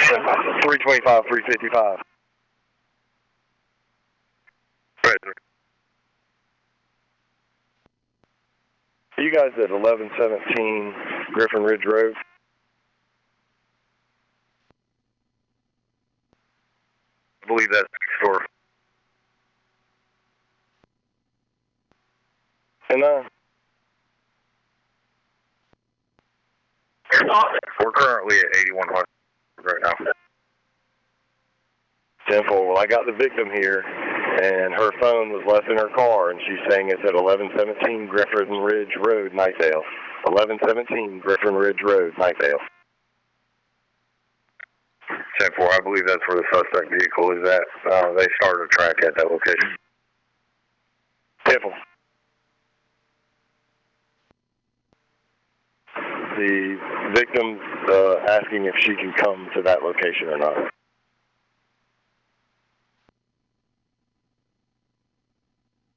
325, 355. Are you guys at 1117 Griffin Ridge Road? I believe that's the store. And we're currently at 8100 right now. 10-4. Well, I got the victim here, and her phone was left in her car, and she's saying it's at 1117 Griffin Ridge Road, Knightdale. 1117 Griffin Ridge Road, Knightdale. 10-4, I believe that's where the suspect vehicle is at. They started a track at that location. 10-4. The victim's asking if she can come to that location or not.